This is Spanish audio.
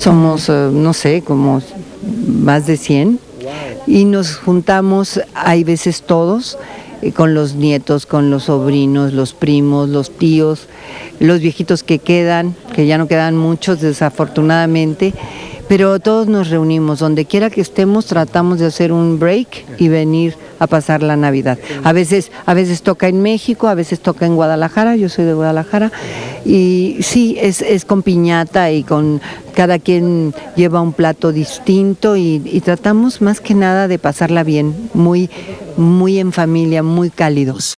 Somos, no sé, como más de 100 y nos juntamos, hay veces todos, con los nietos, con los sobrinos, los primos, los tíos, los viejitos que quedan, que ya no quedan muchos desafortunadamente, pero todos nos reunimos, donde quiera que estemos tratamos de hacer un break y venir a pasar la Navidad. A veces toca en México, a veces toca en Guadalajara, yo soy de Guadalajara, y sí, es con piñata y con cada quien lleva un plato distinto y tratamos más que nada de pasarla bien, muy en familia, muy cálidos.